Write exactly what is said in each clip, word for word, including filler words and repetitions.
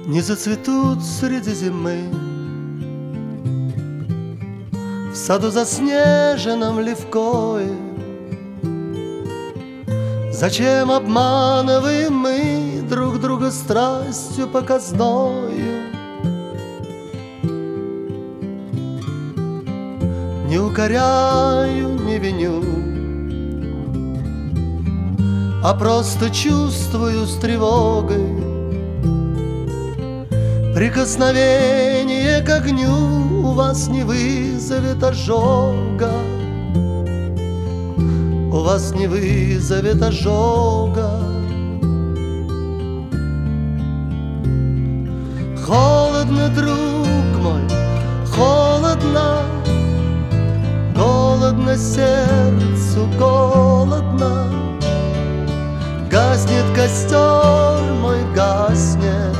не зацветут среди зимы. В саду заснеженном левкое зачем обманываем мы друг друга страстью показною? Не укоряю, не виню, а просто чувствую с тревогой прикосновение к огню у вас не вызовет ожога, у вас не вызовет ожога. Холодно, друг мой, холодно, голодно сердцу, голодно. Гаснет костер мой, гаснет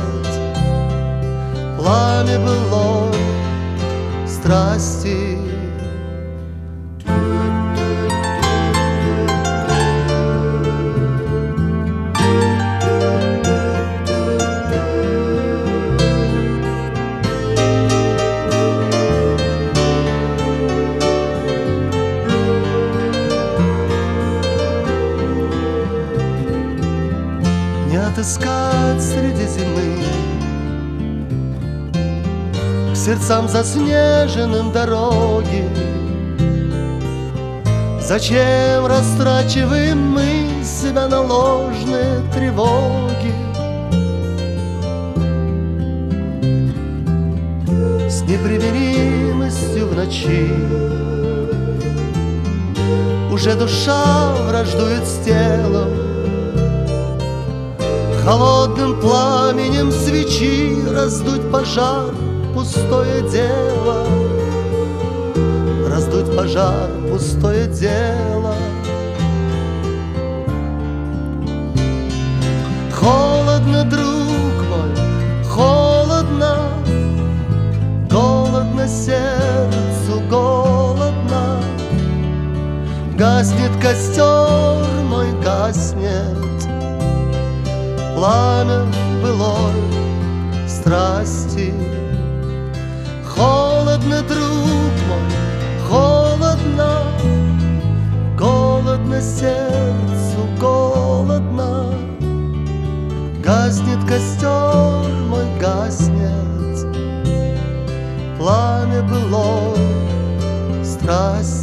пламя былой страсти. Не отыскать среди зимы к сердцам заснеженным дороги. Зачем растрачиваем мы себя на ложные тревоги? С непримиримостью в ночи уже душа враждует с телом. Холодным пламенем свечи раздуть пожар — пустое дело. Раздуть пожар — пустое дело. Холодно, друг мой, холодно, голодно сердцу, голодно. Гаснет костер мой, гаснет пламя былой страсти. Холодно, друг мой, холодно, голодно сердцу, голодно. Гаснет костер мой, гаснет пламя былой страсти.